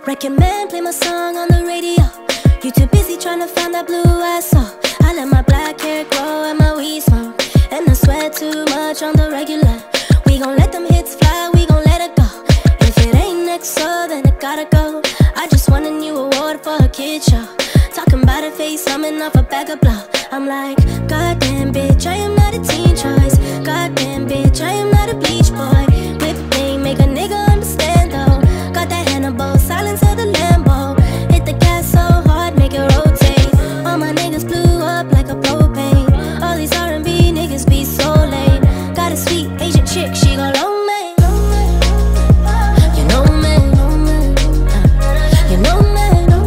Recommend play my song on the radio. You too busy trying to find that blue I saw. I let my black hair grow and my weed smoke, and I sweat too much on the regular. We gon' let them hits fly, we gon' let it go. If it ain't next, so then it gotta go. I just won a new award for a kid show. Talking about a face, coming off a bag of blow. I'm like, goddamn bitch, I am not a teen choice. Goddamn bitch, I am not a bleach boy. Whip thing, make a nigga understand though. Got that Hannibal, silence of the Lambo. Hit the gas so hard, make it rotate. All my niggas blew up like a propane. All these R&B niggas be so lame. Got a sweet Asian chick, she gon' loan me. You know me, you know me.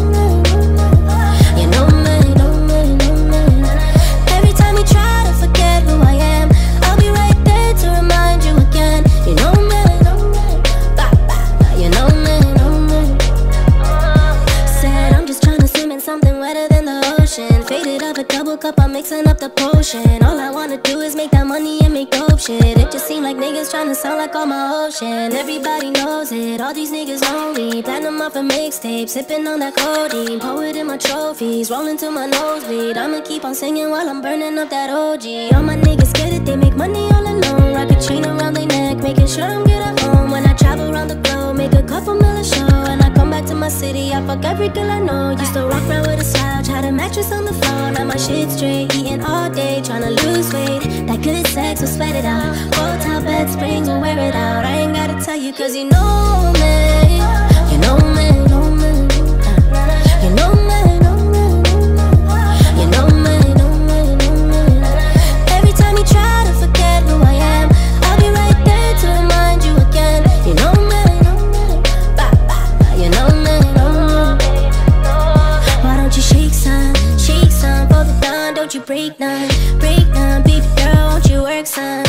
Faded up a double cup, I'm mixing up the potion. All I wanna do is make that money and make dope shit. It just seem like niggas tryna sound like all my ocean. Everybody knows it, all these niggas lonely. Platinum off a mixtape, sipping on that codeine. Poet in my trophies, rolling to my nosebleed. I'ma keep on singing while I'm burning up that OG. All my niggas get it, they make money all alone. Rock a chain around their neck, making sure I'm good at home. When I travel around the globe, make a couple million show. And I come back to my city, I fuck every girl I know. Used to rock around with a slouch, had a mattress on the floor. Now my shit straight, eating all day, tryna lose weight. That good sex will sweat it out. Hotel bed springs will wear it out. I ain't gotta tell you cause you know me. You know me, know me. You know me, know me. You know me, know me, know me. Every time you try to forget who I am, I'll be right there to remind you again. You know me, know me. You know me, know me. Why don't you shake some for the dawn? Don't you break none, baby girl, won't you work some?